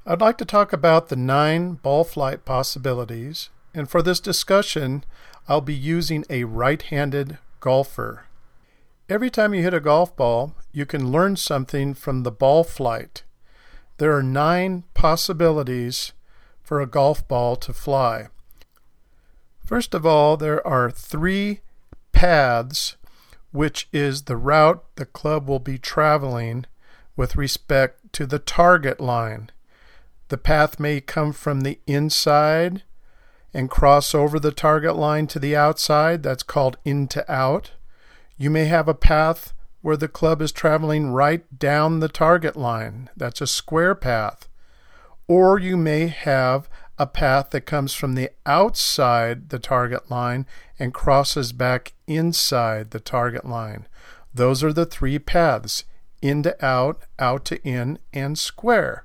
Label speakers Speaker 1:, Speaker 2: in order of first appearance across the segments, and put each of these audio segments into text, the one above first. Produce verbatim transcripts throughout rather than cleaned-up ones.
Speaker 1: I'd like to talk about the nine ball flight possibilities, and for this discussion, I'll be using a right-handed golfer. Every time you hit a golf ball, you can learn something from the ball flight. There are nine possibilities for a golf ball to fly. First of all, there are three paths, which is the route the club will be traveling with respect to the target line. The path may come from the inside and cross over the target line to the outside. That's called in to out. You may have a path where the club is traveling right down the target line. That's a square path. Or you may have a path that comes from the outside the target line and crosses back inside the target line. Those are the three paths: in to out, out to in, and square.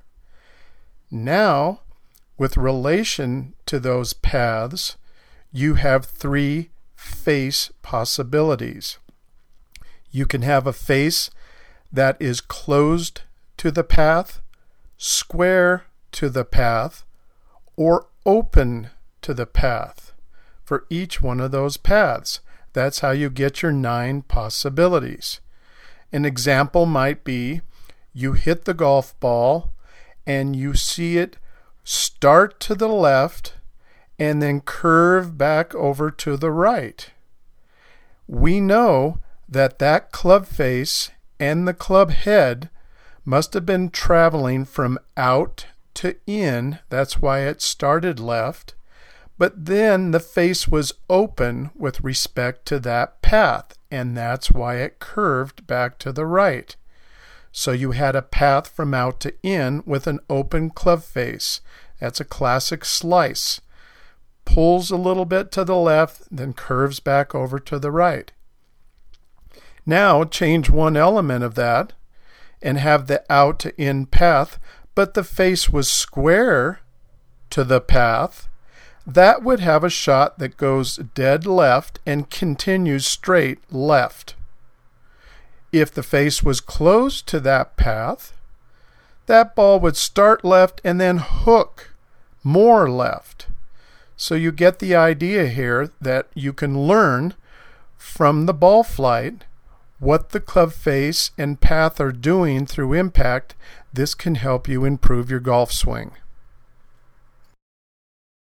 Speaker 1: Now, with relation to those paths, you have three face possibilities. You can have a face that is closed to the path, square to the path, or open to the path for each one of those paths. That's how you get your nine possibilities. An example might be you hit the golf ball and you see it start to the left and then curve back over to the right. We know that that club face and the club head must have been traveling from out to in. That's why it started left. But then the face was open with respect to that path, and that's why it curved back to the right. So you had a path from out to in with an open club face. That's a classic slice. Pulls a little bit to the left, then curves back over to the right. Now change one element of that and have the out to in path, but the face was square to the path. That would have a shot that goes dead left and continues straight left. If the face was close to that path, that ball would start left and then hook more left. So you get the idea here that you can learn from the ball flight what the club face and path are doing through impact. This can help you improve your golf swing.